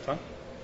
Huh?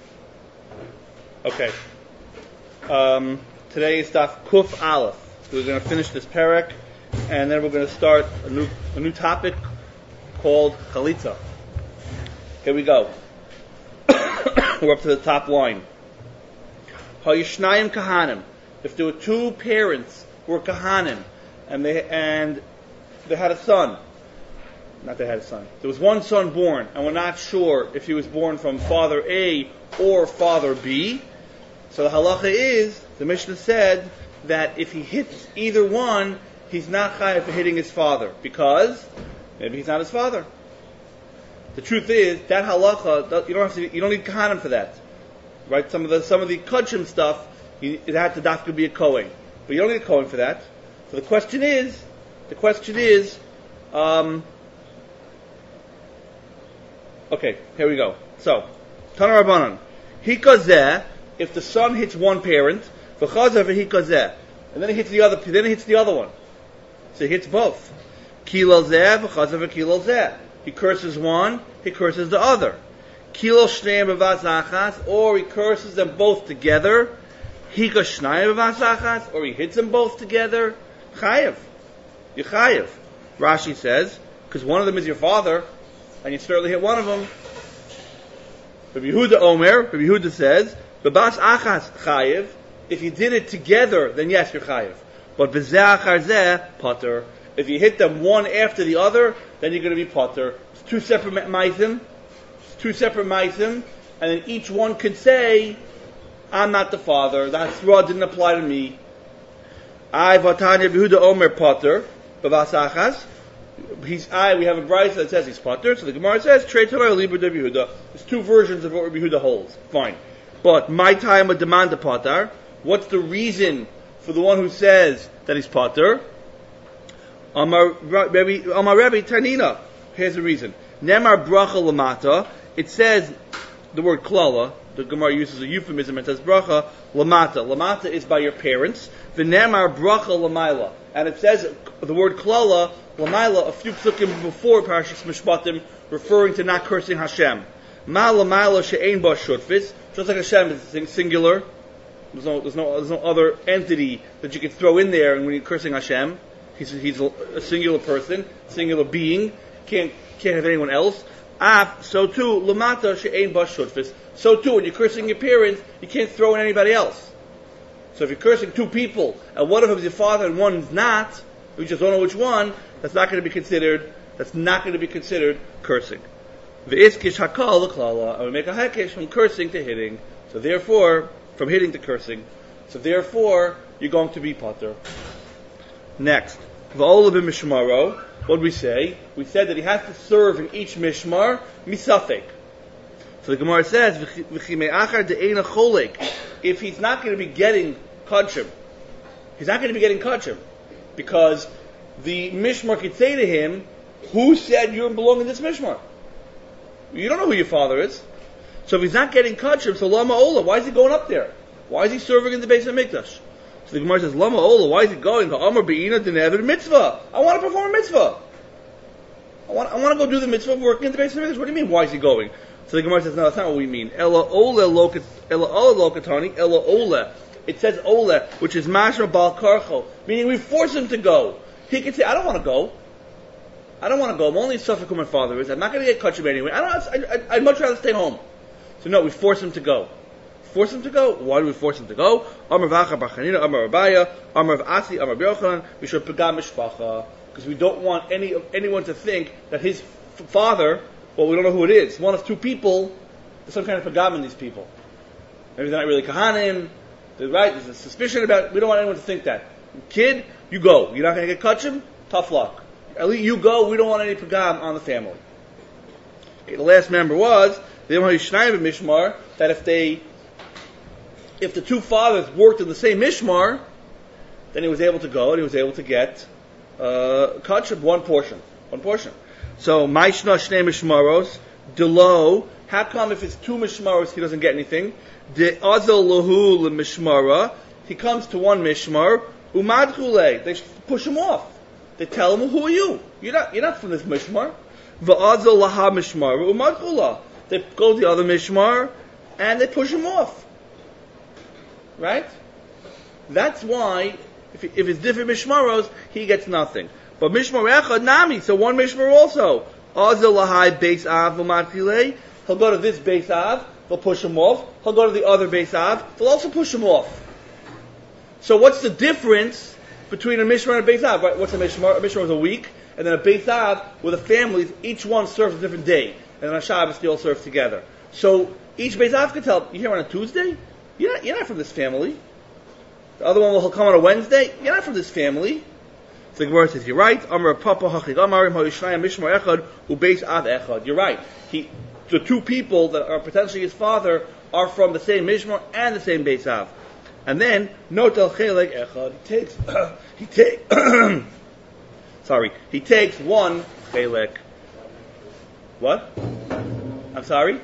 Okay. Today is Daf Kuf Aleph. We're going to finish this parak, and then we're going to start a new topic called Chalitza. Here we go. We're up to the top line. Hayishnayim Kahanim. If there were two parents who were Kahanim, and they had a son. Not they had a son. There was one son born, and we're not sure if he was born from father A or father B. So the halacha is, the Mishnah said, that if he hits either one, he's not chayav for hitting his father, because maybe he's not his father. The truth is, that halacha, you don't need kahanim for that. Right? Some of the kudshim stuff, it had to dafka be a kohen. But you don't need a kohen for that. So the question is, okay, here we go. So, Tana Rabbanan, hikazeh, if the son hits one parent, v'chazeh v'hikazeh, and then he hits the other one. So he hits both. Kilo zeh v'chazeh v'kilo zeh. He curses one, he curses the other. Kilo shneim b'vas achas, or he curses them both together. Hika shnayim b'vas achas, or he hits them both together. Chayev. You're chayev. Rashi says, because one of them is your father, and you certainly hit one of them. Rabbi Yehuda says, B'bas achas chayev. If you did it together, then yes, you're chayev. But b'zeh achar zeh, pater. If you hit them one after the other, then you're going to be pater. It's two separate ma'asim, and then each one could say, I'm not the father. That law didn't apply to me. I vatanya Yehuda Omer pater, b'bas achas. We have a brayso that says he's pater, so the Gemara says, Trei Torah Libur de Yehuda. There's two versions of what Rabbi Yehuda holds. Fine. But my time of demand the pater. What's the reason for the one who says that he's pater? Amar Rebbe Tanina. Here's the reason. Nemar bracha lamata. It says the word klala. The Gemara uses a euphemism and says bracha lamata. Lamata is by your parents. V'nemar bracha lamayla. And it says the word klala lamayla a few psukim before Parashas Mishpatim, referring to not cursing Hashem. Ma lamayla she'ein ba shutfis. Just like Hashem is singular. There's no other entity that you can throw in there, and when you're cursing Hashem, he's a singular person, singular being. Can't have anyone else. So too lamata she'ein ba shutfis. So too, when you're cursing your parents, you can't throw in anybody else. So if you're cursing two people, and one of them is your father and one is not, we just don't know which one, that's not going to be considered cursing. V'iskish hakal l'klala, and we make a hakesh from cursing to hitting. So therefore, from hitting to cursing. So therefore, you're going to be pater. Next, v'ola b'mishmaro. What did we say? We said that he has to serve in each mishmar misafek. So the Gemara says, v'chimei achar de'ena cholek. If he's not going to be getting kachim, because the mishmar could say to him, who said you belong in this mishmar? You don't know who your father is. So if he's not getting kachim, so lama ola, why is he going up there? Why is he serving in the Beis HaMikdash? So the Gemara says, lama ola, why is he going? Amar be'ina denever mitzvah. I want to perform a mitzvah. I want to go do the mitzvah of working in the Beis HaMikdash. What do you mean, why is he going? So the Gemara says, no, that's not what we mean. Ella ola lokatani, ella ola. It says ola, which is mashma bal karcho, meaning we force him to go. He can say, I don't want to go. I'm only suffering who my father is. I'm not going to get kachim anyway. I'd much rather stay home. So no, we force him to go. Why do we force him to go? Amar v'achar bar Chanina, Amar Rabaya, Amar v'asi, Amar B'yochanan, Mishur pagam mishpacha. Because we don't want anyone to think that his father, well, we don't know who it is. One of two people, there's some kind of pagam in these people. Maybe they're not really kahanim. Right? There's a suspicion about. We don't want anyone to think that. Kid, you go. You're not going to get kachim. Tough luck. At least you go. We don't want any pagam on the family. Okay, the last member was mishmar, that if the two fathers worked in the same mishmar, then he was able to go and he was able to get kachim, one portion. So maishna shnei mishmaros delo. How come if it's two mishmaros he doesn't get anything? De azel lahu lemishmara. He comes to one mishmar. Umadchule. They push him off. They tell him, who are you? You're not from this mishmar. Va'azel laha mishmar umadchula. They go to the other mishmar, and they push him off. Right? That's why, if it's different mishmaros, he gets nothing. But mishmar echad nami, so one mishmar also. Azil lahai beis av v'matilei. He'll go to this beis av, they'll push him off. He'll go to the other beis av, they'll also push him off. So what's the difference between a mishmar and a beis av? Right? What's a mishmar? A mishmar is a week, and then a beis av with a family, each one serves a different day, and then on Shabbos they all serve together. So each beis av can tell, you're here on a Tuesday? You're not from this family. The other one will come on a Wednesday. You're not from this family. So the Gemara says, you're right. Amar Papa Hachig Amarim Hoyishnayim Mishmar Echad Ubeis Av Echad. You're right. The two people that are potentially his father are from the same Mishmar and the same Beis Av. And then Notel Chelek Echad. He takes one Chelek. What? I'm sorry?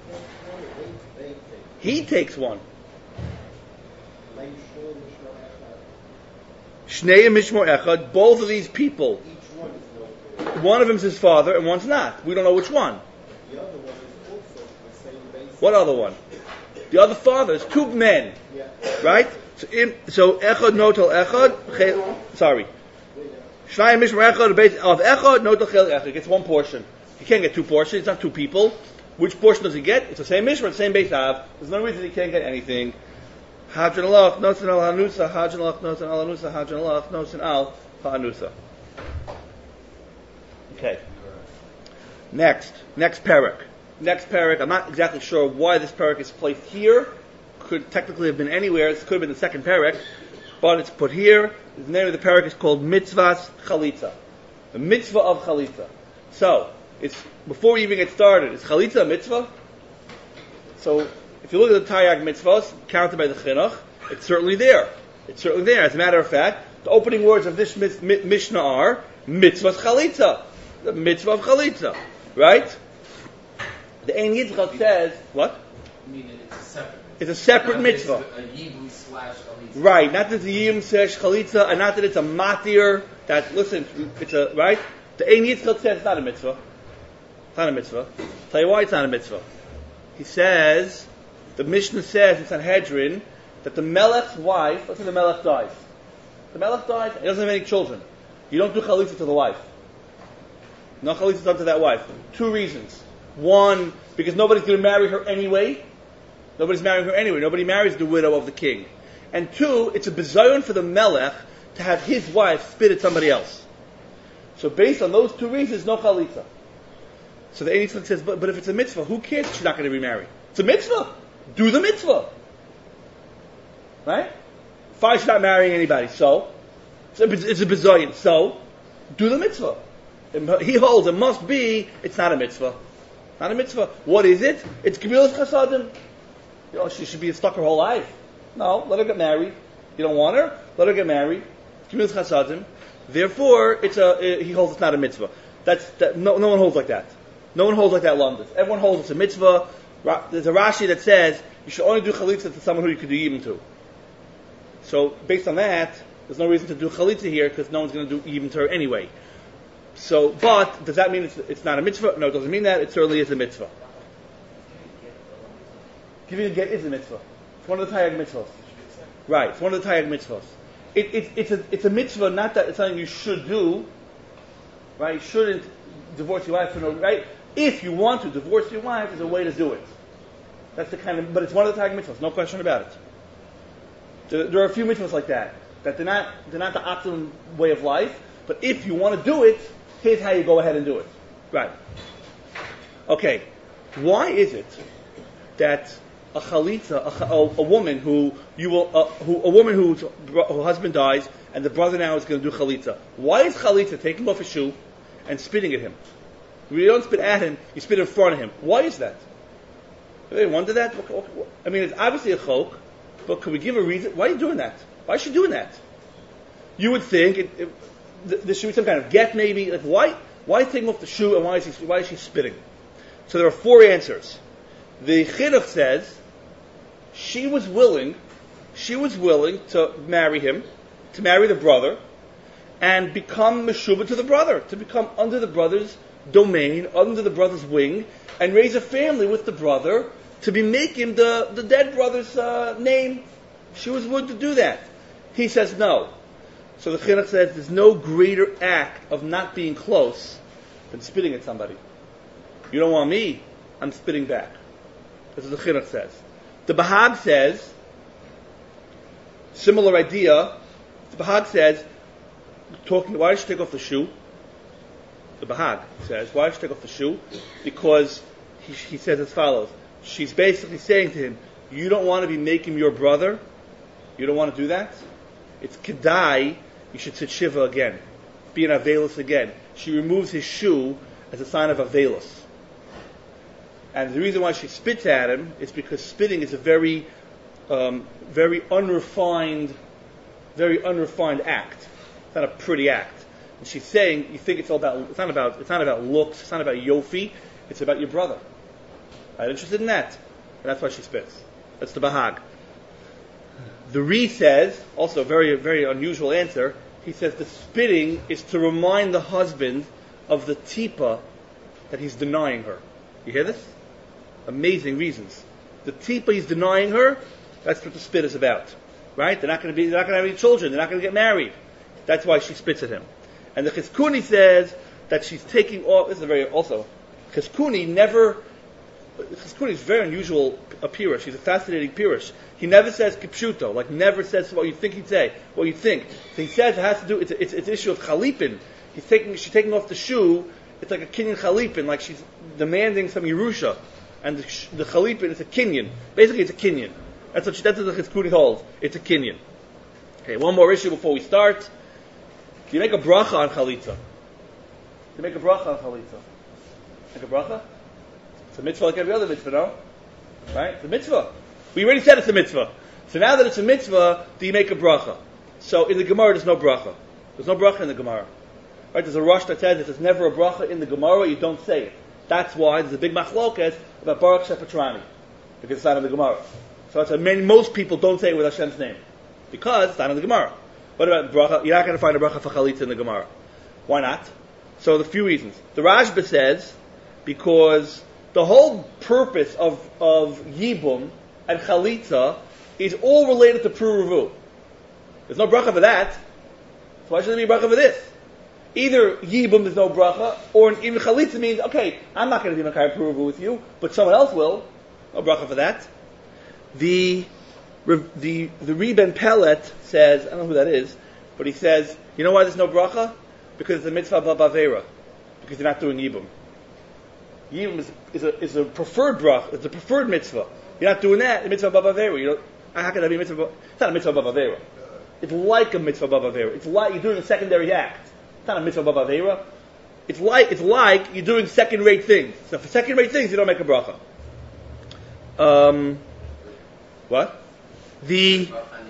He takes one. Shnei Mishmor Echad, both of these people. One of them is his father and one's not. We don't know which one. The other one is also the same basis. What other one? The other father is two men. Yeah. Right? So Echad Notel Echad, sorry. Shnei Mishmor Echad, base of Echad, Notel Chel Echad. He gets one portion. He can't get two portions, it's not two people. Which portion does he get? It's the same Mishmor, the same Beis Av. There's no reason he can't get anything. Hadran alach, nosen al hanusa, hadran alach, nosen al hanusa, hadran alach, nosen al hanusa. Okay. Next parak. I'm not exactly sure why this parak is placed here. Could technically have been anywhere. This could have been the second parak, but it's put here. The name of the parak is called Mitzvahs Chalitza. The mitzvah of Chalitza. So, it's before we even get started, is Chalitza a mitzvah? So, if you look at the Taryag mitzvahs, counted by the Chinuch, it's certainly there. As a matter of fact, the opening words of this Mishnah are mitzvahs Chalitza. The mitzvah of Chalitza. Right? The Ein Yitzchak says, what? I mean, it's a separate. It's a separate mitzvah. A Yibum / Chalitza. Right, not that it's a Yibum / Chalitza, and not that it's a Matir, it's a, right? The Ein Yitzchak says it's not a mitzvah. It's not a mitzvah. I'll tell you why it's not a mitzvah. He says, the Mishnah says in Sanhedrin, that the Melech's wife, let's say the Melech dies. The Melech dies, he doesn't have any children. You don't do Chalitza to the wife. No Chalitza done to that wife. Two reasons. One, because nobody's going to marry her anyway. Nobody marries the widow of the king. And two, it's a bizayon for the Melech to have his wife spit at somebody else. So based on those two reasons, no Chalitza. So the Ein Yitzchak says, but if it's a mitzvah, who cares if she's not going to remarry? It's a mitzvah. Do the mitzvah. Right? Fine, she's not marrying anybody, so it's a bizayon. So, do the mitzvah. He holds it must be, it's not a mitzvah. Not a mitzvah. What is it? It's Gevilas Chasadim. She should be stuck her whole life. No, let her get married. You don't want her? Let her get married. Gevilas Chasadim. Therefore, he holds it's not a mitzvah. No one holds like that. No one holds like that London. Everyone holds it's a mitzvah. There's a Rashi that says you should only do Chalitza to someone who you could do Yibum to. So, based on that, there's no reason to do Chalitza here because no one's going to do Yibum to her anyway. So, but, does that mean it's not a mitzvah? No, it doesn't mean that. It certainly is a mitzvah. Giving a get is a mitzvah. It's one of the Taryag mitzvahs. Right, it's one of the Taryag mitzvahs. It's a mitzvah, not that it's something you should do. Right? You shouldn't divorce your wife for no, right? If you want to divorce your wife, there's a way to do it. That's the but it's one of the Taryag mitzvahs, no question about it. There are a few mitzvahs like that they're not the optimum way of life, but if you want to do it, here's how you go ahead and do it. Right. Okay. Why is it that a chalitza, a woman whose husband dies, and the brother now is going to do chalitza? Why is chalitza taking off his shoe and spitting at him? You don't spit at him, you spit in front of him. Why is that? Have you wondered that? I mean, it's obviously a chok, but could we give a reason? Why are you doing that? Why is she doing that? You would think there should be some kind of get, maybe. Like, why taking off the shoe, and why is she spitting? So there are four answers. The Chinuch says she was willing to marry him, to marry the brother, and become meshubah to the brother, to become under the brother's domain, under the brother's wing, and raise a family with the brother, to be making the dead brother's name. She was willing to do that. He says no. So the chinuch says there's no greater act of not being close than spitting at somebody. You don't want me, I'm spitting back. That's what the chinuch says. The Bahag says, similar idea. The Bahag says, why did she take off the shoe? The Bahag says, why did she take off the shoe? Because he says as follows. She's basically saying to him, you don't want to be making your brother? You don't want to do that? It's kedai, you should sit shiva again. Be an avelus again. She removes his shoe as a sign of avelus. And the reason why she spits at him is because spitting is a very unrefined act. It's not a pretty act. And she's saying, you think it's not about looks, it's not about yofi, it's about your brother. I'm interested in that. And that's why she spits. That's the Bahag. The Ri says, also a very, very unusual answer, he says the spitting is to remind the husband of the tipa that he's denying her. You hear this? Amazing reasons. The tipa he's denying her, that's what the spit is about. Right? They're not going to have any children, they're not going to get married. That's why she spits at him. And the Chizkuni says that she's taking off, this is a very, also, Chizkuni is very unusual a pirush. He's a fascinating pirush. He never says kipshuto, like never says what you think he'd say, what you think. So he says it has to do, it's an issue of chalipin. She's taking off the shoe, it's like a kinyan chalipin, like she's demanding some Yerusha. And the chalipin is a kinyan. Basically it's a kinyan. That's what the Chizkuni holds. It's a kinyan. Okay, one more issue before we start. Do you make a bracha on chalitza? Do you make a bracha on chalitza? Make a bracha? It's a mitzvah like every other mitzvah, no? Right? It's a mitzvah. We already said it's a mitzvah. So now that it's a mitzvah, do you make a bracha? So in the Gemara, there's no bracha. There's no bracha in the Gemara. Right? There's a rush that says if there's never a bracha in the Gemara, you don't say it. That's why there's a big machloket about Baruch Shepatrani. Because it's not in the Gemara. So that's why most people don't say it with Hashem's name. Because it's not in the Gemara. What about bracha? You're not going to find a bracha for chalitza in the Gemara. Why not? So the few reasons. The Rashba says, because the whole purpose of Yibum and Chalitza is all related to Puruvu. There's no bracha for that. So why should there be a bracha for this? Either Yibum there's no bracha, or even Chalitza means, okay, I'm not going to be Makar Puruvu with you, but someone else will. No bracha for that. The Reben Pellet says, I don't know who that is, but he says, you know why there's no bracha? Because it's a mitzvah b'avera. Because you're not doing Yibum. Yibum is a preferred bracha. It's a preferred mitzvah. You're not doing that. The mitzvah b'avera. How can that be a mitzvah? It's not a mitzvah b'avera. It's like a mitzvah b'avera. It's like you're doing a secondary act. It's not a mitzvah b'avera. It's like you're doing second-rate things. So for second-rate things, you don't make a bracha. What? There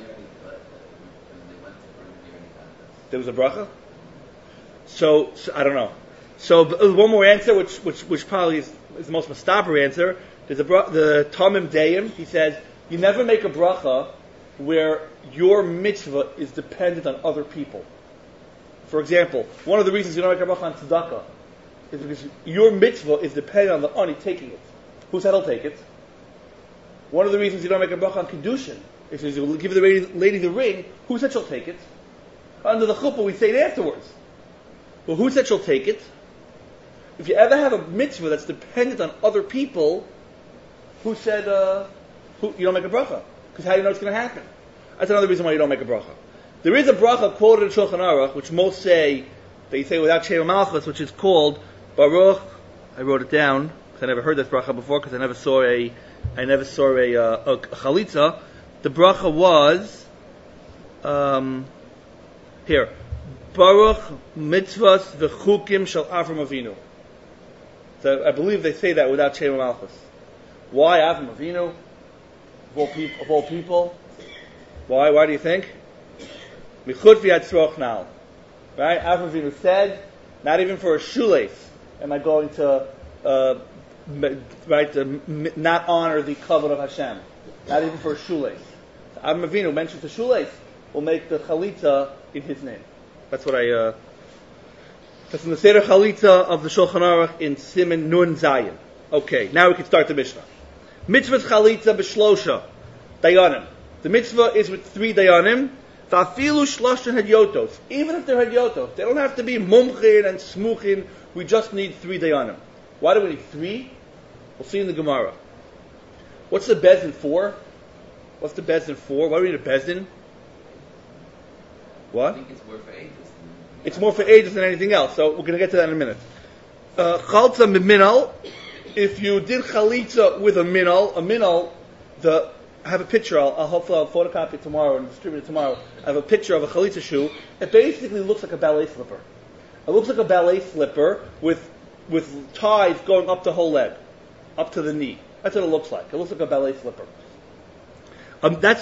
was a bracha? So I don't know. So one more answer, which probably is the most mastaber answer. There's the Tamim Deim. He says you never make a bracha where your mitzvah is dependent on other people. For example, one of the reasons you don't make a bracha on tzedakah is because your mitzvah is dependent on the ani taking it. Who said he'll take it? One of the reasons you don't make a bracha on kedushin is because you give the lady the ring. Who said she'll take it? Under the chuppah, we say it afterwards. Well, who said she'll take it? If you ever have a mitzvah that's dependent on other people, who said you don't make a bracha? Because how do you know it's going to happen? That's another reason why you don't make a bracha. There is a bracha quoted in Shulchan Aruch, which most say, they say without Shem Malchus, which is called Baruch. I wrote it down because I never heard this bracha before because I never saw a chalitza. The bracha was here. Baruch mitzvahs v'chukim shel Avram Avinu. So I believe they say that without Shem Malchus. Why Avram Avinu? Of all people? Why do you think? Michut v'yatzroch nal. Right? Avram Avinu said, not even for a shoelace am I going to not honor the covenant of Hashem. Not even for a shoelace. So Avram Avinu mentions the shoelace will make the chalitza in his name. That's what that's in the Seder Chalitza of the Shulchan Aruch in Siman Nun Zayin. Okay, now we can start the Mishnah. Mitzvah chalitza b'shlosha dayanim. The mitzvah is with 3 dayanim. Va'afilu shloshen hadyotos. Even if they're hadyotos, they don't have to be mumchin and smuchin. We just need 3 dayanim. Why do we need 3? We'll see in the Gemara. What's the bezdin for? What's the bezdin for? Why do we need a bezdin? What? I think it's more for ages. It's more for ages than anything else. So we're going to get to that in a minute. Chalza minal. If you did chalitza with a minal, I have a picture. Hopefully I'll photocopy it tomorrow and distribute it tomorrow. I have a picture of a chalitza shoe. It basically looks like a ballet slipper. It looks like a ballet slipper with ties going up the whole leg, up to the knee. That's what it looks like. It looks like a ballet slipper. That's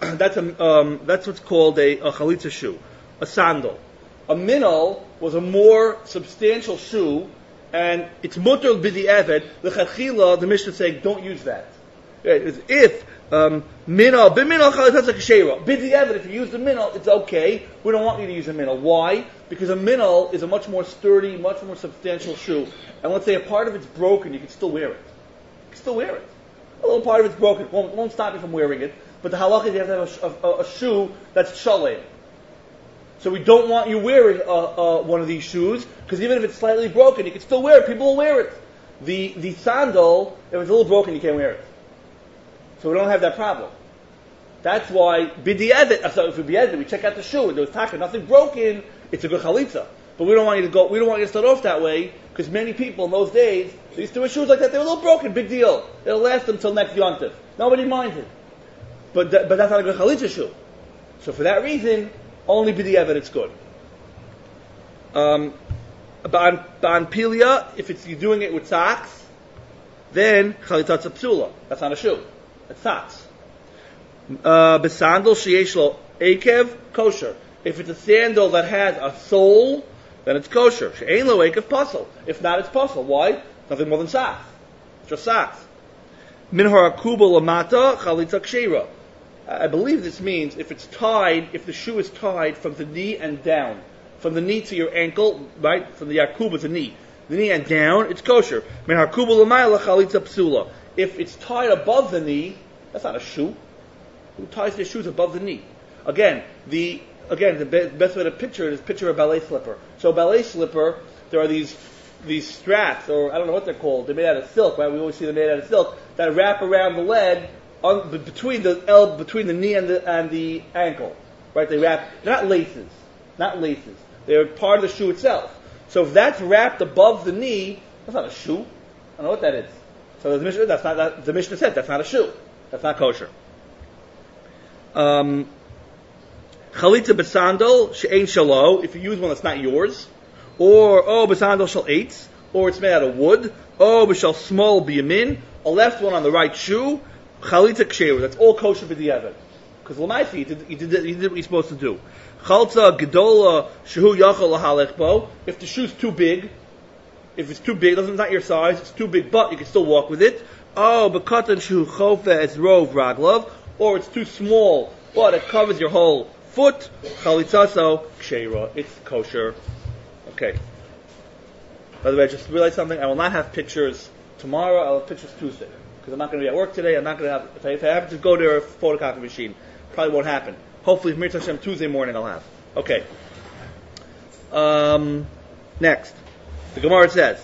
what's called a chalitza shoe, a sandal. A minal was a more substantial shoe, and it's mutter b'di eved. L'chadchila, the Mishnah is saying, don't use that. If minal chalitza k'sheira b'di eved, if you use the minal, it's okay. We don't want you to use a minal. Why? Because a minal is a much more sturdy, much more substantial shoe. And let's say a part of it's broken, you can still wear it. You can still wear it. A little part of it's broken. It won't stop you from wearing it. But the halakha is you have to have a shoe that's shalem. So we don't want you wearing one of these shoes, because even if it's slightly broken, you can still wear it. People will wear it. The sandal, if it's a little broken, you can't wear it. So we don't have that problem. That's why b'di'edet, we check out the shoe, and there's taka, nothing broken, it's a good chalitza. But we don't want you to start off that way, because many people in those days, they used to wear shoes like that, they were a little broken, big deal. It'll last until next yontif. Nobody minds it. But that's not a good chalitza shoe. So for that reason, only b'di'evet it's good. Ba'an pilia, if you're doing it with socks, then chalitzat psula. That's not a shoe. It's socks. B'sandal sheyesh lo akev, kosher. If it's a sandal that has a sole, then it's kosher. She'ein lo akev pasal. If not, it's pasal. Why? Nothing more than socks. It's just socks. Min harakuba lamata chalitza kshera. I believe this means if the shoe is tied from the knee and down, from the knee to your ankle, right, from the yakuba to the knee and down, it's kosher. Min harakuba lamayla chalitza psula. If it's tied above the knee, that's not a shoe. Who ties their shoes above the knee? Again, the best way to picture it is picture a ballet slipper. So a ballet slipper, there are these straps, or I don't know what they're called. They're made out of silk, right? We always see them made out of silk that wrap around the leg between the knee and the ankle, right? They're not laces. They're part of the shoe itself. So if that's wrapped above the knee, that's not a shoe. I don't know what that is. So the Mishnah said that's not a shoe. That's not kosher. Chalitza b'sandal she'ein shalo. If you use one that's not yours, or b'sandal shal eitz, or it's made out of wood, b'shal small biyamin, a left one on the right shoe, chalitza ksheru. That's all kosher b'di'evet. Because l'maisi, he did what he's supposed to do. Chalza gedola shehu yachal lahalech bo. If the shoe's too big, it's not your size, it's too big, but you can still walk with it. B'katan shehu chofetz rov raglav. Or it's too small, but it covers your whole foot. Chalitzaso ksheira. It's kosher. Okay. By the way, I just realized something. I will not have pictures tomorrow. I'll have pictures Tuesday. Because I'm not going to be at work today. I'm not going to have... If I have to go to a photocopy machine, probably won't happen. Hopefully, Mir Hashem, Tuesday morning I'll have. Okay. Next. The Gemara says,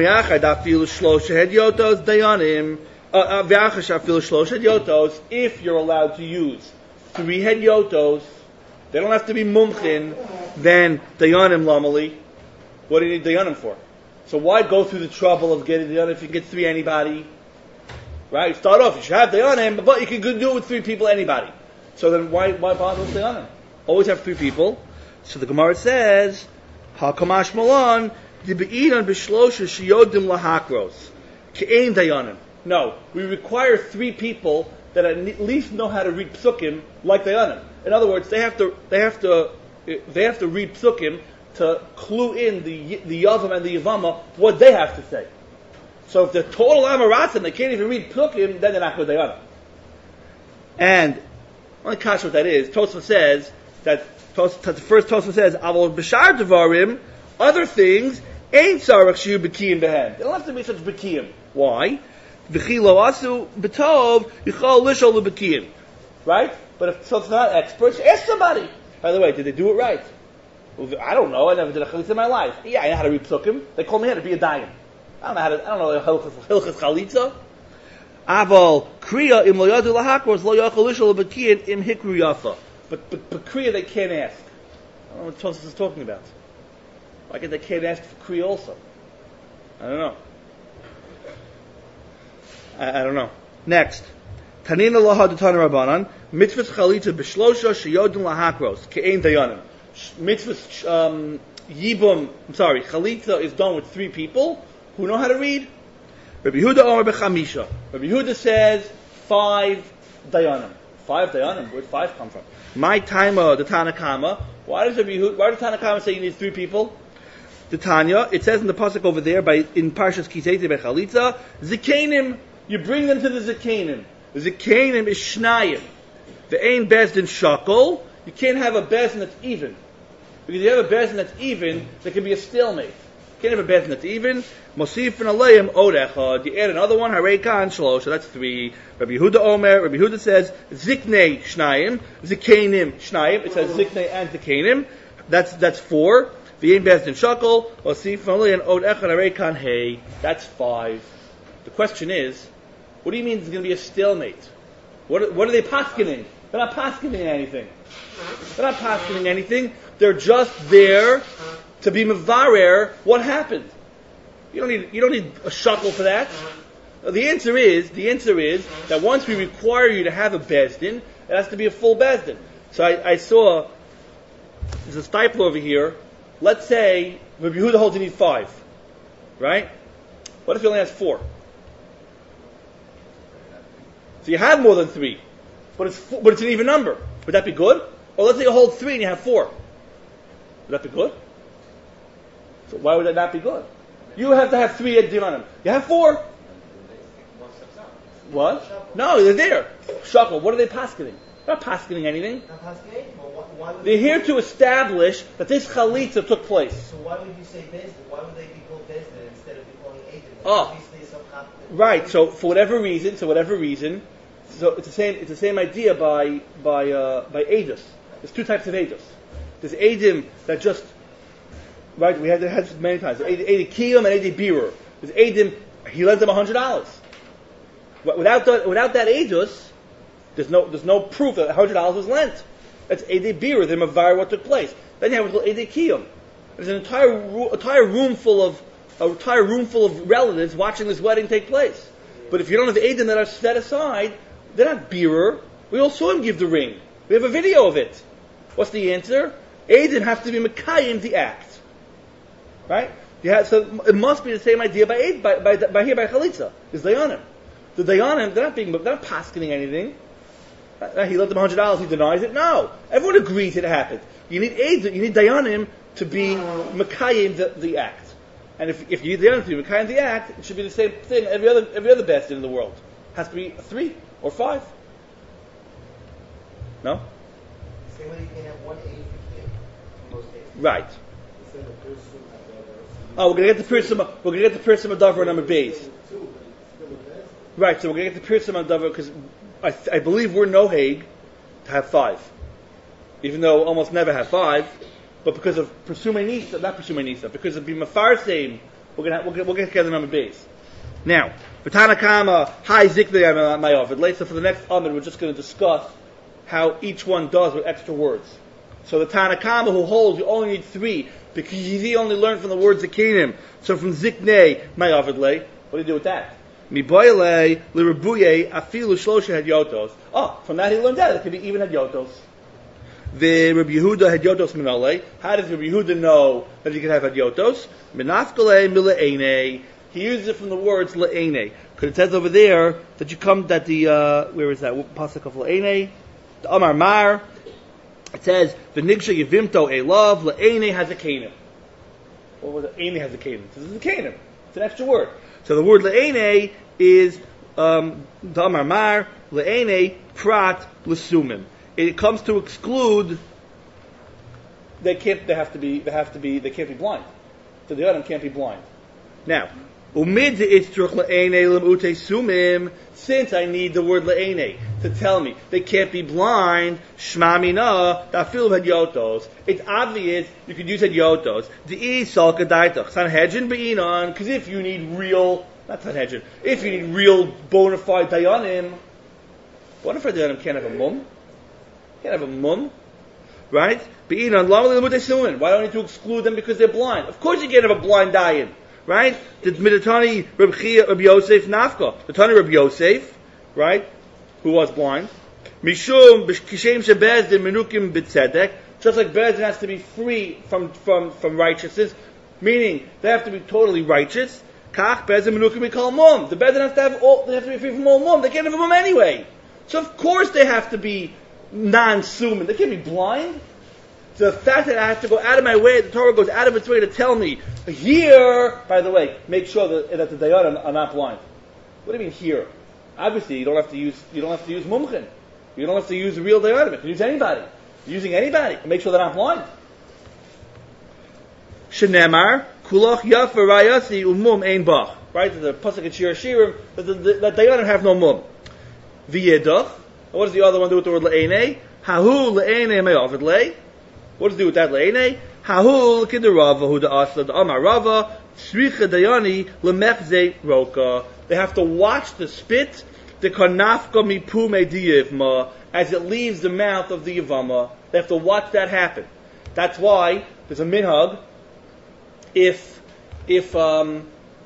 if you're allowed to use 3 hedyotos, they don't have to be mumchin, then dayanim lamali. What do you need dayanim for? So why go through the trouble of getting dayanim if you can get 3 anybody? Right? You start off, you should have dayanim, but you can do it with 3 people anybody. So then why bother with dayanim? Always have 3 people. So the Gemara says, HaKamash Malan, Dibe'idan b'shlosha shiyodim lahakros. Ke'ein dayanim. No, we require 3 people that at least know how to read psukim like dayanim. In other words, they have to read psukim to clue in the yavam and the yavama what they have to say. So if they're total amaratzim, they can't even read psukim, then they're not good dayanim. And only catch what that is. Tosfos says that the first Tosfos says avol b'shar devarim, other things ain't sarach shiu b'kiyim behen. They don't have to be such b'kiyim. Why? V'chilo asu b'tov yichol lishol l'bekiyin. Right? But if someone's not experts, ask somebody. By the way, did they do it right? Well, I don't know. I never did a chalitza in my life. Yeah, I know how to read psukim. They called me how to be a dayan. I don't know hilchas chalitza. Aval kriya im lo yadu lahakros lo yachol lishol l'bekiyin im hikru yafa. But kriya they can't ask. I don't know what Tosfos is talking about. Why can't they can't ask for kriya also? I don't know. I don't know. Next. Tanina laha d'tana rabbanan mitzvah chalitza b'shlosha sheyodin lahakros ke'ein dayanim. Mitzvah yibum. I'm sorry. Chalitza is done with 3 people who know how to read. Rabbi Yehuda Omer b'chamisha. Rabbi Yehuda says 5 dayanim. 5 dayanim. Where'd 5 come from? My taima the Tanakama. Why does Tanakama say you need 3 people? The Tanya. It says in the pasuk over there in Parshas Kisei by Chalitza, Zikanim. You bring them to the Zikanim. The Zikanim is Shnayim. The Ein Bezdin Shakol. You can't have a Bezdin that's even. Because if you have a Bezdin that's even, there can be a stalemate. You can't have a Bezdin that's even. Mosif and Aleim Odechad. You add another one, Harei Kan Shlosh. So that's 3. Rabbi Yehuda Omer. Rabbi Yehuda says Ziknei Shnayim. Zikanim Shnayim. It says Ziknei and Zikanim. That's 4. The Ein Bezdin Shakol. Mosif and Aleim Odechad Harei Kan Hey. That's 5. The question is, what do you mean there's going to be a stalemate? What are they paskening? They're not paskening anything. They're not paskening anything. They're just there to be mevarer what happened. You don't need a shackle for that. The answer is that once we require you to have a bezdin, it has to be a full bezdin. So I saw there's a stipler over here. Let's say Rabbi Yehuda holds you need 5, right? What if he only has 4? So you have more than 3, but it's an even number. Would that be good? Or let's say you hold 3 and you have 4. Would that be good? So why would that not be good? You have to have 3 at Diyanim. You have 4. What? No, they're there. Shakal. What are they paskening? They're not paskening anything. They're here to establish that this chalitza took place. So why would you say Bezdin? Why would they be called Bezdin instead of be calling Eidim? Oh. Right. So for whatever reason, so it's the same idea by Eidos. There's 2 types of Eidos. There's Eidim that just right. We had this many times. Eidim Kiyum and Eidim Birur. There's Eidim. He lent them $100. Without that Eidos, there's no proof that $100 was lent. That's Eidim Birur. They're mavar what took place. Then you have what's called Eidim Kiyum. There's an entire room full of relatives watching this wedding take place. But if you don't have Eidim that are set aside, they're not Birur. We all saw him give the ring. We have a video of it. What's the answer? Eidim have to be Mekayim the act. Right? So it must be the same idea by Chalitza. Is Dayanim. The Dayanim, they're not paskening anything. He lent them $100, he denies it. No. Everyone agrees it happened. You need Dayanim to be Mekayim the act. And if you need Dayanim to be Mekayim the act, it should be the same thing every other best in the world. It has to be 3 or 5. No? Same way you can have 1 Eidim in most cases. Right. Oh, we're going to get the Pirsum Adavar number base. Right, so we're going to get the Pirsum Adavar because I believe we're no Hague to have 5. Even though almost never have 5, but because of because of Bimafarseim, we're going to get the number base. Now, for Tanakama, Hi Ziknei Mayovid. Later, for the next Amid, we're just going to discuss how each one does with extra words. So the Tanakama who holds you only need 3 because he only learned from the words Zakinim. So from Ziknei Mayovid Le, what do you do with that? Miboyle Lirabuye Afilu Shlosha Hadyotos. Oh, from that he learned that it could be even Hadyotos. The Rabbi Yehuda Hadyotos Minole. How does Rabbi Yehuda know that he can have Hadyotos? Minafkale Milaene. He uses it from the words Laene. Because it says over there that where is that? Pasuk of Laene? The Amar Mar. It says, V'nigsha Yevimto Elav Laene Hazakanim. What was it? Laene Hazakanim. This is Zakanim. It's an extra word. So the word Laene is the Amar Mar Laene Prat L'Sumim. It comes to exclude. They can't be blind. So the Adam can't be blind. Now, Since I need the word le'ene to tell me they can't be blind, shmamina, dafil hadyotos. It's obvious you could use hadyotos. De'i salka daitach. Sanhedrin be'inon, because if you need real, not Sanhedrin, if you need real bona fide dayanim can't have a mum. Can't have a mum. Right? Be'inon, lama le'lemutei why don't you to exclude them because they're blind? Of course you can't have a blind dayan. Right? The Midatani Rabbi Yosef Nafka. The Tani Rabbi Yosef, right? Who was blind. Mishum Kishem Shebezdin Menukim B'Tzedek. Just like Bezdin has to be free from righteousness, meaning they have to be totally righteous. Kach Bezdin Menukim B'Kal Mum. The Bezdin has to be free from all mum. They can't have a mum anyway. So of course they have to be non-suman. They can't be blind. So the fact that I have to go out of my way, the Torah goes out of its way to tell me, here, by the way, make sure that the dayanim are not blind. What do you mean here? Obviously, you don't have to use mumchin. You don't have to use real dayanim. You can use anybody. Using anybody. Make sure they're not blind. Shenemar, kulach yaf v'rayasi umum ein bach. Right? The pasuk in Shir Shirim, that dayanim have no mum. V'yedach. What does the other one do with the word le'enei? Hahu le'enei me'avid lei. What does it do with that le'enei? Hahul kiderava hu da'asla da'amar rava tzricha dayani lemechze roka. They have to watch the spit the kanafka mipu mediyivma as it leaves the mouth of the yavama. They have to watch that happen. That's why there's a minhag. If when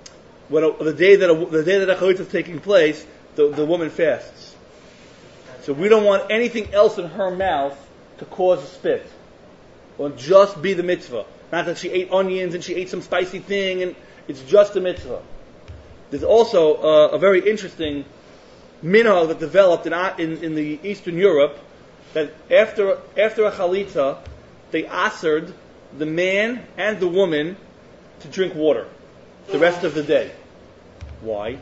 the day that a chalitza is taking place, the woman fasts. So we don't want anything else in her mouth to cause a spit. Will just be the mitzvah. Not that she ate onions and she ate some spicy thing, and it's just a mitzvah. There's also a very interesting minhag that developed in the Eastern Europe, that after a chalitza, they asered the man and the woman to drink water the rest of the day. Why?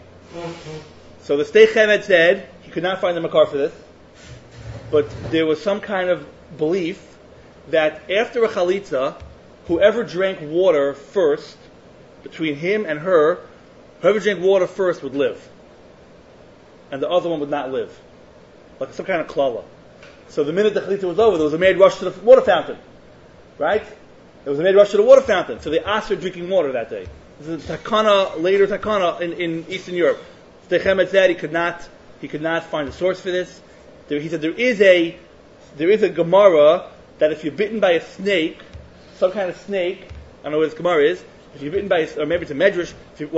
So the Stei Chemed said he could not find the makar for this, but there was some kind of belief that after a chalitza, whoever drank water first, between him and her, whoever drank water first would live. And the other one would not live. Like some kind of klala. So the minute the chalitza was over, there was a made rush to the water fountain. Right? There was a made rush to the water fountain. So they asked her drinking water that day. This is a later takana in Eastern Europe. Stei Chemed said he could not find a source for this. He said there is a Gemara that if you're bitten by a snake, some kind of snake, I don't know what this Gemara is, if you're bitten by or maybe it's a medrash,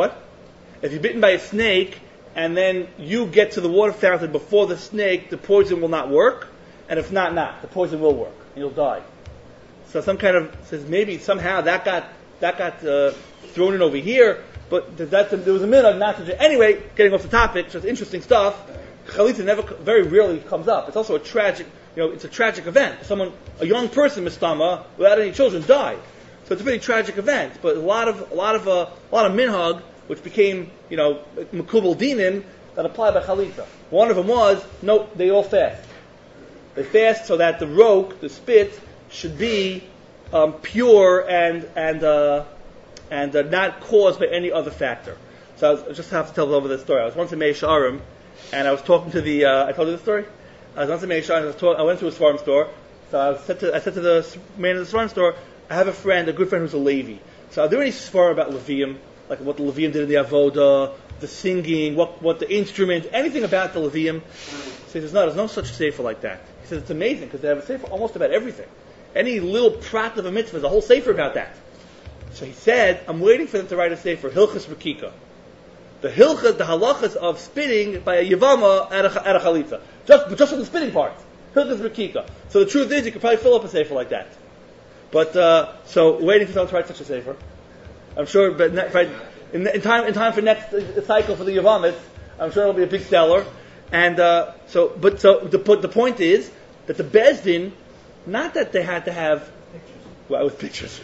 if you're bitten by a snake, and then you get to the water fountain before the snake, the poison will not work, and if not, the poison will work, and you'll die. So some kind of, says maybe somehow that got thrown in over here, but there was a minhag not to do. Anyway, getting off the topic, just interesting stuff, chalitza very rarely comes up. It's also a tragic event. A young person, mistama, without any children, died. So it's a pretty tragic event. But a lot of minhag, which became, makubal dinim, that apply by chalitza. One of them was, no, they all fast. They fast so that the spit, should be pure and not caused by any other factor. So I just have to tell over this story. I was once in Mei Sharim, and I was talking to I told you the story? I was once in Mei Sharim, I went to a Svarim store, so I said to the man of the Svarim store, I have a good friend who's a Levi. So are there any Svarim about Levium, like what the Levium did in the Avodah, the singing, what the instrument, anything about the Levium? He says, there's no such sefer like that. He says, it's amazing, because they have a sefer almost about everything. Any little prat of a mitzvah, there's a whole sefer about that. So he said, I'm waiting for them to write a sefer, Hilchas Rekika. The halachas of spitting by a yavama at a chalitza. Just for the spitting part. Hilchas Rekika. So the truth is, you could probably fill up a sefer like that. But, so, waiting for someone to write such a sefer. I'm sure, but in time for next cycle for the yavamas, I'm sure it'll be a big seller. And, the point is, that the Bezdin, not that they had to have, with pictures.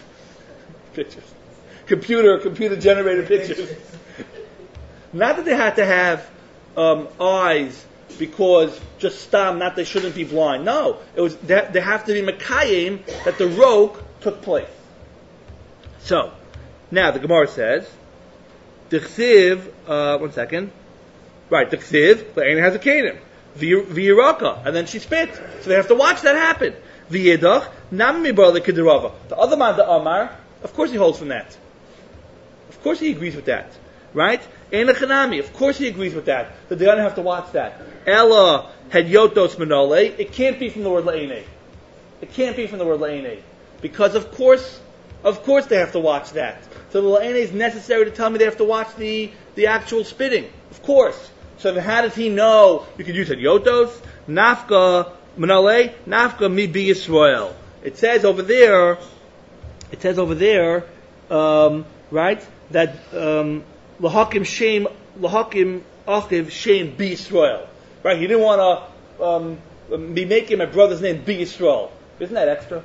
Computer generated pictures. Not that they had to have eyes because just stam, not they shouldn't be blind. No, it was they have to be mekayim that the rok took place. So now the Gemara says, The Chsiv, one second. Right, the Chsiv, the Ein has a Kenim. V'yiraka, and then she spit. So they have to watch that happen. V'yidach, nam mibar l'kidirava. The other man, the Amar, of course he holds from that. Of course he agrees with that. Right? Ein lechanami, of course he agrees with that. That they don't have to watch that. Ella had yotos manole. It can't be from the word la'ene. It can't be from the word la'ene. Because of course they have to watch that. So the la'ene is necessary to tell me they have to watch the actual spitting. Of course. So then how does he know you can use it? Yotos, nafka, manale, nafka mi bi Yisrael. It says over there, right, that lahakim achiv shem bi Yisrael. Right, he didn't want to be making my brother's name bi Yisrael. Isn't that extra?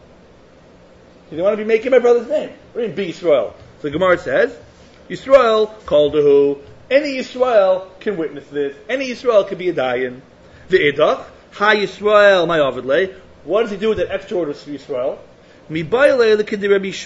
He didn't want to be making my brother's name. What do you mean bi Yisrael? So the Gemara says, Yisrael called to who? Any Yisrael can witness this. Any Yisrael can be a dayan. The Idach, Ha Yisrael, my Avidle. What does he do with that extra order of Yisrael? Mi baile l'kiditani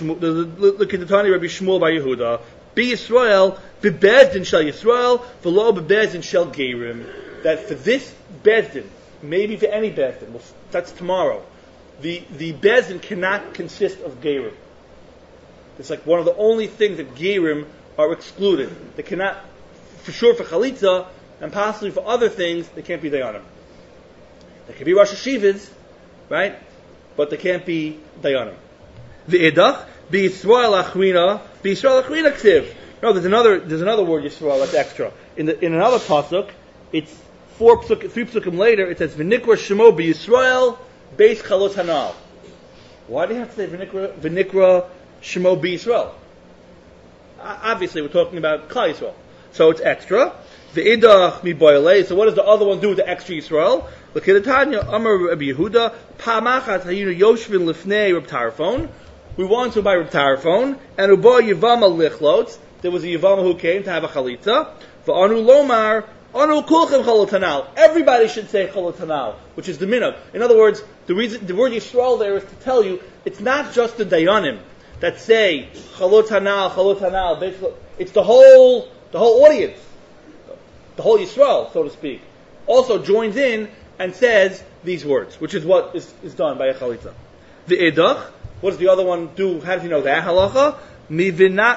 Rabbi Shmuel by Yehuda. Be Yisrael, be Bezdin shall Yisrael, v'lo be Bezdin shall Gerim. That for this Bezdin, maybe for any Bezdin, well, that's tomorrow. The Bezdin cannot consist of Gerim. It's like one of the only things that Gerim are excluded. They cannot, for sure for Chalitza, and possibly for other things, they can't be Dayanim. They can be Rosh Hashivas, right? But they can't be Dayanim. The Idach, be Yisrael Achrina Ksiv. No, there's another word Yisrael that's extra. In another pasuk, it's three psukim later, it says V'nikra Shemo be Yisrael Beis Chalot Hanal. Why do you have to say V'nikra Shemo be Yisrael? Obviously, we're talking about Klal Yisrael. So it's extra. The Idach mi boile. So what does the other one do with the extra Yisrael? Look at Tanya. Amar Rabbi Yehuda. Pa'amachat hayinu yoshvin lifnei Reb Tarfon. We wanted to buy Reb Tarfon, and uba Yivama lichlot. There was a Yivama who came to have a chalitza. V'anu lomar anu kulchem chalot hanal. Everybody should say chalot hanal, which is the minhag. In other words, the word Yisrael there is to tell you it's not just the dayanim that say chalot hanal. Basically, it's the whole audience, the whole Yisrael, so to speak, also joins in and says these words, which is what is done by a chalitza. The Idach, what does the other one do? How does he know that halacha? Mi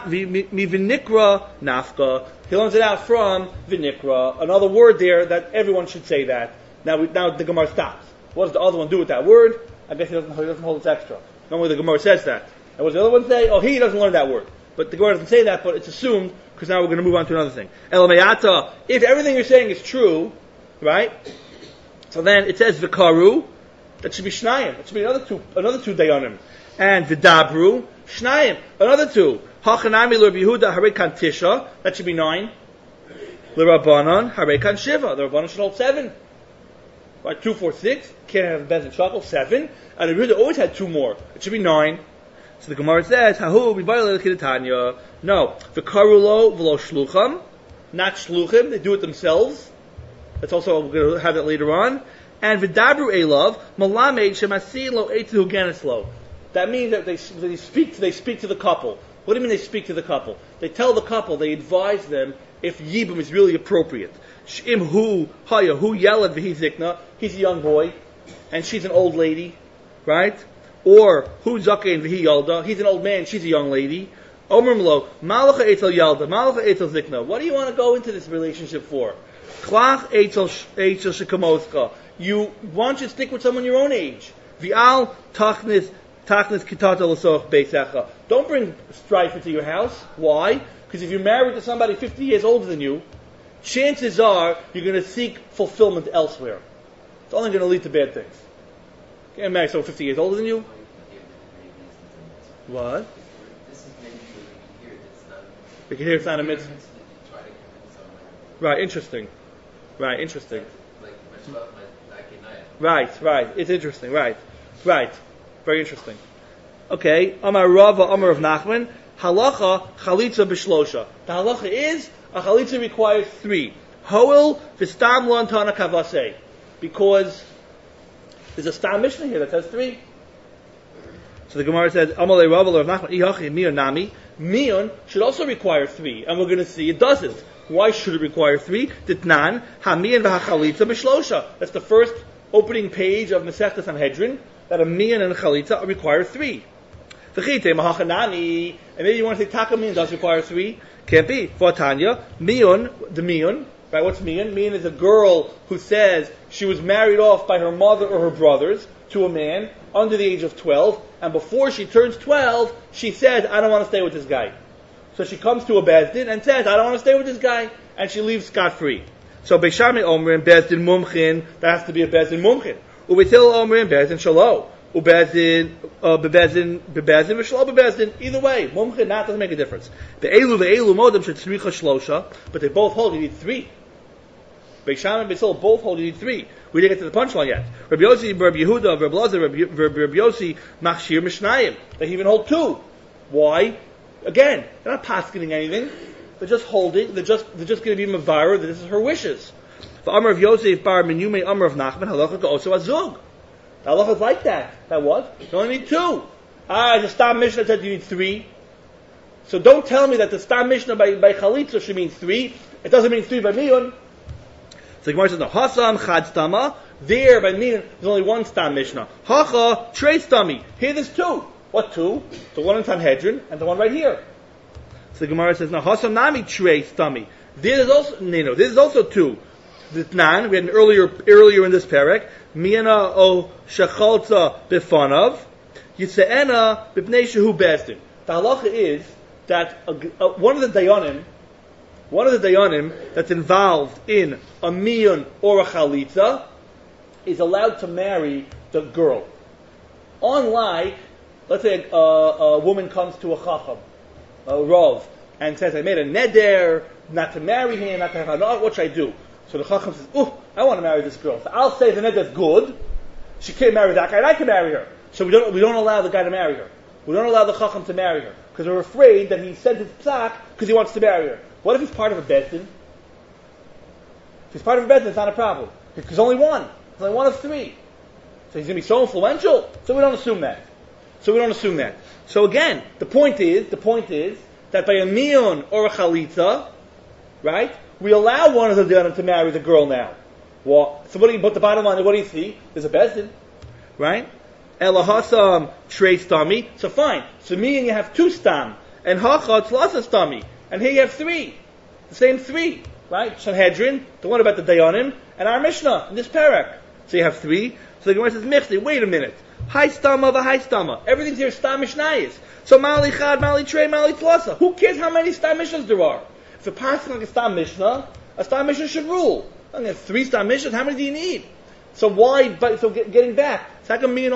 v'nikra nafka. He learns it out from v'nikra, another word there that everyone should say that. Now the Gemara stops. What does the other one do with that word? I guess he doesn't hold its extra. Normally the Gemara says that. And what does the other one say? Oh, he doesn't learn that word. But the Gemara doesn't say that, but it's assumed, because now we're going to move on to another thing. Elamayata, if everything you're saying is true, right? So then it says v'karu, that should be shnayim. That should be another two dayanim. And v'dabru, shnayim, another two. Hachanami l'Rabbi Yehuda harekan tisha, that should be 9. L'Rabbanan harekan shiva, the Rabbanan should hold 7. Right, 2, 4, 6. Can't have bezin shakal 7. And Rabbi Yehuda always had 2 more. It should be 9. So the Gemara says, Hahu b'bayla l'kidatanya. No, v'karulo v'lo shlucham, not shluchim. They do it themselves. That's also, we're going to have that later on. And v'dabru elav malamed shemasin lo eitu geneslo. That means that they speak to the couple. What do you mean they speak to the couple? They tell the couple, they advise them if yibum is really appropriate. Sh'im hu haya hu yelad v'hi zikna. He's a young boy, and she's an old lady, right? Or hu zakein v'hi yalda. He's an old man, she's a young lady. Omrim lo malacha etel yalda, malacha etel zikna. What do you want to go into this relationship for? Klach etel shekamoska. You want to stick with someone your own age. V'al tachnis kitata l'soch beisecha. Don't bring strife into your house. Why? Because if you're married to somebody 50 years older than you, chances are you're going to seek fulfillment elsewhere. It's only going to lead to bad things. You can't marry someone 50 years older than you. What? This is maybe so we can hear it. It's not. We can hear it's not a mitzvah. Try to convince someone. Right, interesting. Right, interesting. Like my Right. It's interesting. Right. Very interesting. Okay. Amar Rava, Amar of Nachman. Halacha chalitza b'shlosha. The halacha is a chalitza requires 3. Hoel v'stam lo antana kavasei. Because there's a stam mishnah here that says 3. So the Gemara says, Amalei Rav Rav Nachman Ihachi Miyun Nami. Miyun should also require 3, and we're going to see it doesn't. Why should it require 3? Ditnan Hamiyan v'Hachalitza B'Shlosha. That's the first opening page of Masechta Sanhedrin. That a Miyun and a Chalitza require 3. V'chite Mahachanani. And maybe you want to say Taka Miyun does require 3. Can't be. For Tanya, Miyun, the Miyun. Right? What's Miyun? Miyun is a girl who says she was married off by her mother or her brothers to a man under the age of 12, and before she turns 12, she says, I don't want to stay with this guy. So she comes to a Bezdin and says, I don't want to stay with this guy, and she leaves scot-free. So Beishami Omrim, Bezdin Mumchin, that has to be a Bezdin Mumchin. Ubetil Omrim, Bezdin Shalo. Ubezdin, Bebezdin V'Shalo Bebezdin. Either way, Mumchin, that doesn't make a difference. Ve'elu Modem should Tzricha Shlosha, but they both hold you need 3. Beisham and Beisol both hold you need 3. We didn't get to the punchline yet. Rabbi Yossi, Rabbi Yehuda, Rabbi Lazar, Rabbi Yossi, Machshir Mishnayim. They even hold 2. Why? Again, they're not paskening anything. They're just holding. They're just going to be mavara that this is her wishes. For Amar of Yosef bar Menyume Amar of Nachman halacha also azug. The halacha is like that. That what? You only need 2. The Stam Mishnah said you need 3. So don't tell me that the Stam Mishnah by Chalitza should mean 3. It doesn't mean 3 by Miyun. So the Gemara says, no, Hasam Chad Stama. There, by Miyun, there's only 1 Stam Mishnah. Hacha, Trei Stami. Here there's 2. What 2? The one in Sanhedrin and the one right here. So the Gemara says, no, Hasam Nami Trei Stami. This is also 2. The Tnan, we had an earlier in this parak, Miyana o Shechalza Bifanav, Yitze'ena B'pnei Shehu Bezdin. The halacha is that one of the dayanim that's involved in a miyun or a chalitza is allowed to marry the girl. Unlike, let's say a woman comes to a chacham, a rav, and says, I made a neder not to marry him, not to have another, what should I do? So the chacham says, I want to marry this girl. So I'll say the neder is good, she can't marry that guy, and I can marry her. So we don't allow the guy to marry her. We don't allow the chacham to marry her, because we're afraid that he sent his psak because he wants to marry her. What if he's part of a bezdin? If he's part of a bezdin, it's not a problem. Because there's only one. There's only one of 3. So he's going to be so influential. So we don't assume that. So again, the point is that by a miyun or a chalitza, right, we allow one of the dayanim to marry the girl now. Well, so but the bottom line, what do you see? There's a bezdin, right? Elahasam trei stami. So fine. So me and you have 2 stam, and hacha tzlasa stami. And here you have 3. The same 3, right? Sanhedrin, the one about the Dayanim, and our Mishnah in this parak. So you have 3. So the Gemara says, Michli, wait a minute. High stama v'high stama. Everything's here stam mishnayis. So mali chad, mali trei, mali tlasa. Who cares how many stam mishnahs there are? If a person like a stam mishnah should rule. I mean, 3 stam mishnahs, how many do you need? So why, getting back, so how come Miyun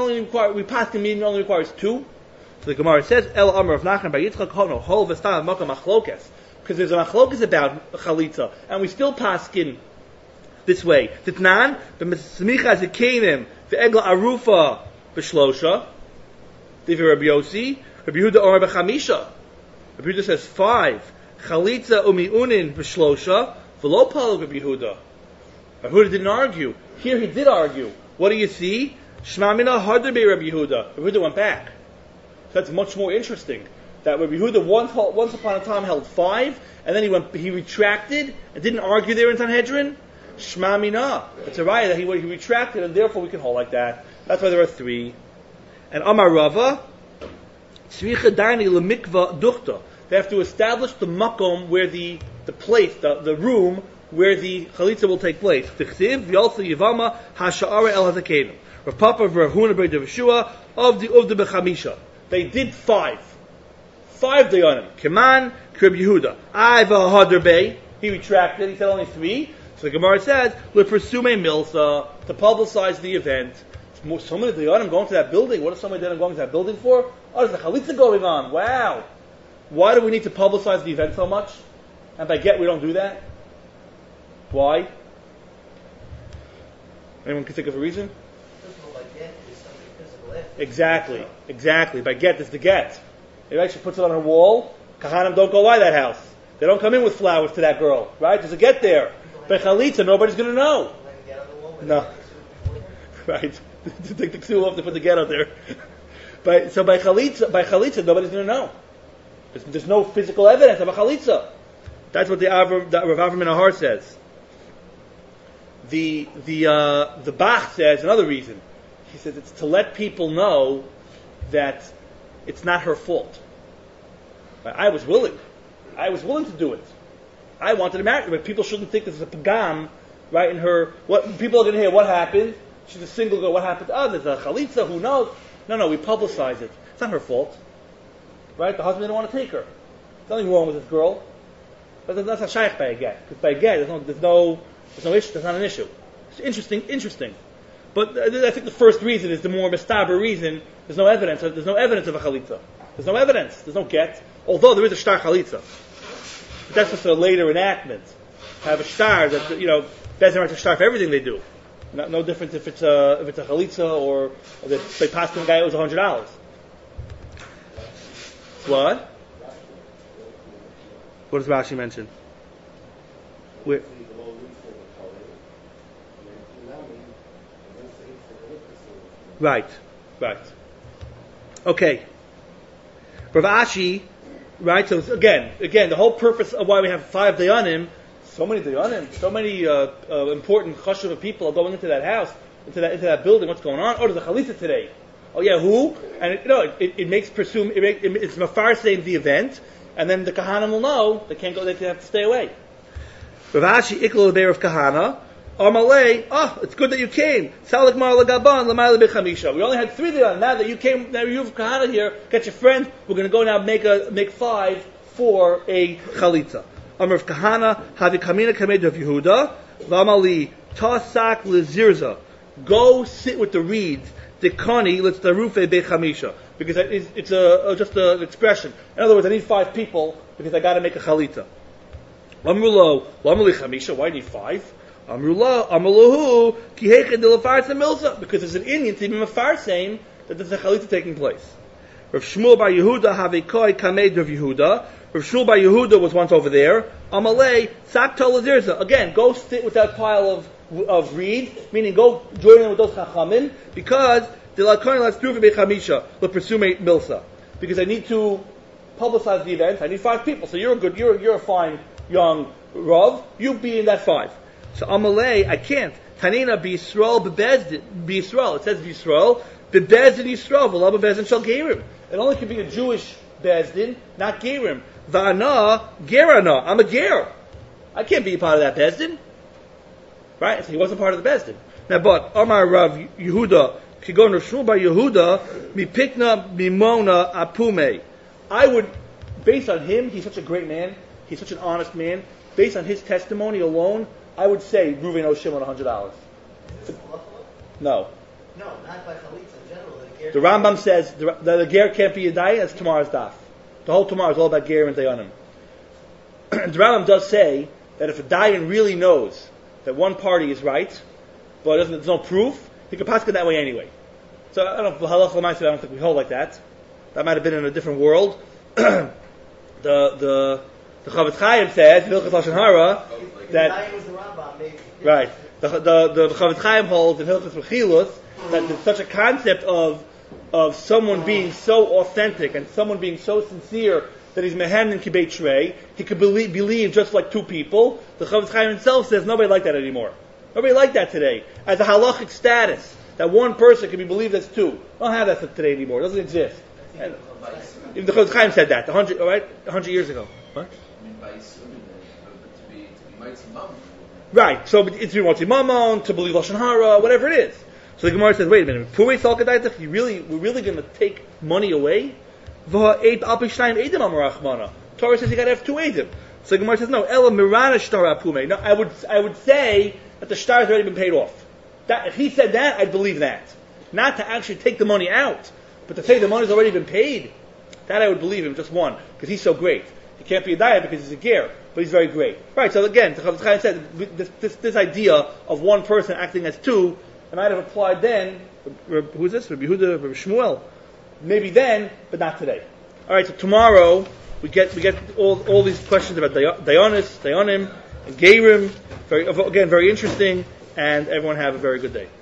only requires 2? So the Gemara says, El Amar of Nachman by Yitzchak Hono, Hol V'Stam Makam Machlokes. Because there's a machlokes about Chalitza, and we still paskin this way. Titnan, B'Smicha Zikenim, V'Egla Arufa B'Shlosha, Divi Rabbi Yossi, Rabbi Yehuda Omar B'Chamisha. Rabbi Yehuda says 5. Chalitza Umiunin B'Shlosha, V'lo Palu Rabbi Yehuda. Rabbi Yehuda didn't argue. Here he did argue. What do you see? Shma Mina Harder Be Rabbi Yehuda. Rabbi Yehuda went back. That's much more interesting. That Rabbi Yehuda once upon a time held 5, and then he retracted and didn't argue there in Sanhedrin. Shma Mina. It's a raya that he retracted, and therefore we can hold like that. That's why there are 3. And Amar Rava, Tzricha Dani Lemikva Duchta. They have to establish the makom where the place, the room where the chalitza will take place. Tichsiv Yalsa Yivama Hasha'ara El Hazakenim. Rav Papa V'Rahuna B'Rei Yeshua of the Bechamisha. They did 5 dayanim. Keman, Krib Yehuda. I v'ahadar bey. He retracted. He said only 3. So the Gemara says, "Lepersume milsa," to publicize the event. So many dayanim going to that building. What is so many dayanim going to that building for? Oh, there's a chalitza going on. Wow. Why do we need to publicize the event so much? And by get, we don't do that. Why? Anyone can think of a reason? Exactly. By get, it's the get. It actually puts it on her wall. Kahanim don't go by that house. They don't come in with flowers to that girl, right? There's a get there. By chalitza, nobody's going to know. No. Right. To take the ksuv off to put the get out there. By chalitza, nobody's going to know. There's no physical evidence of a chalitza. That's what Rav Avram Nahar says. The Bach says another reason. He says it's to let people know that it's not her fault. I was willing to do it. I wanted to marry her, but people shouldn't think this is a pagam, right? In her, what people are going to hear? What happened? She's a single girl. What happened? Oh, there's a chalitza. Who knows? No. We publicize it. It's not her fault, right? The husband didn't want to take her. There's nothing wrong with this girl. But that's not shaykh by a get. Because by a get, there's no issue. That's not an issue. It's interesting. But I think the first reason is the more mistaber reason. There's no evidence of a chalitza. There's no evidence. There's no get. Although there is a shtar chalitza. But that's just a later enactment. Have a shtar that, Beis Din to shtar for everything they do. No difference if it's a chalitza or if they pass to a guy who owes $100. What? What does Rashi mention? Where? Right. Okay. Rav Ashi, right? So again, the whole purpose of why we have 5 dayanim, so many important chashuva people are going into that house, into that building. What's going on? Oh, there's a chalitza today. Oh yeah, who? And it's mafar saying the event, and then the kahanim will know they can't go. They have to stay away. Rav Ashi iklo the of kahana. Amalei, it's good that you came. Salik mar lagaban l'mayla b'chamisha. We only had 3 dayanim. Now that you came, now you've kahana here. Get your friend. We're going to go now make 5 for a chalitza. Amar of kahana havi kamina kamed of Yehuda v'amali tasak lezirza. Go sit with the reeds. Dekani let's the rufe bechamisha, because it's just an expression. In other words, I need 5 people because I got to make a chalitza. Amrulo l'amali chamisha. Why do you need 5? Amalahu ki hechad delafar milsa, because there's an Indian to be mafar saying that there's a chalitza taking place. Rav Shmuel bar Yehuda have a koi kamed of Yehuda. Rav Shmuel bar Yehuda was once over there. Amalei sak tolazirza. Again, go sit with that pile of reeds, meaning go join in with those chachamim, because the lakoni let's do for bechamisha lepresume milsa, because I need to publicize the event. I need 5 people. So you're a fine young Rav. You be in that 5. So Amalei, I can't. Tanina b'Yisrael b'Yisrael. It says b'Yisrael b'Bezdin Yisrael v'la b'Bezdin shel Gerim. It only can be a Jewish Bezdin, not Gerim. Va'ana Gerana. I'm a Ger. I can't be a part of that Bezdin. Right? So he wasn't part of the Bezdin. Now, but Amar Rav Yehuda Kigon Rav Shmuel bar Yehuda mipikna mimona apume. I would, based on him, he's such a great man. He's such an honest man. Based on his testimony alone, I would say Reuven owes Shimon $100. Is this halacha? No. No, not by chalitza in general. The Rambam says that the ger can't be a dayan. That's tomorrow's daf. The whole tomorrow is all about ger and dayanim. The Rambam does say that if a dayan really knows that one party is right, but there's no proof, he could pass it that way anyway. So I don't know, halacha l'maaseh, I don't think we hold like that. That might have been in a different world. The Chavetz Chaim says, Hilchos Lashon Hara, that was the Rambam, maybe. right. The Chavetz Chaim holds in Hilchos Mechilus that there's such a concept of someone being so authentic and someone being so sincere that he's mehem and kibet shrei. He could believe just like 2 people. The Chavetz Chaim himself says nobody like that anymore. Nobody like that today. As a halachic status, that one person can be believed as 2. We don't have that today anymore. It doesn't exist. And even the Chavetz Chaim said that 100 years ago. What? Right, so it's to be Mamon, to believe Lashon Hara, whatever it is. So the Gemara says, wait a minute, we're really going to take money away? Torah says you got to have 2 Eidim. So the Gemara says, no, Ela Mirana Shtar Apume. No, I would say that the shtar has already been paid off. That, if he said that, I'd believe that. Not to actually take the money out, but to say the money's already been paid, that I would believe him, just one, because he's so great. He can't be a daya because he's a ger, but he's very great. Right, so again, the Chavetz Chaim said, this idea of one person acting as 2, it might have applied then, who's this? Rabbi Yehuda, Rabbi Shmuel. Maybe then, but not today. Alright, so tomorrow, we get all these questions about Dayanis, Dayanim, and Gerim. Very interesting, and everyone have a very good day.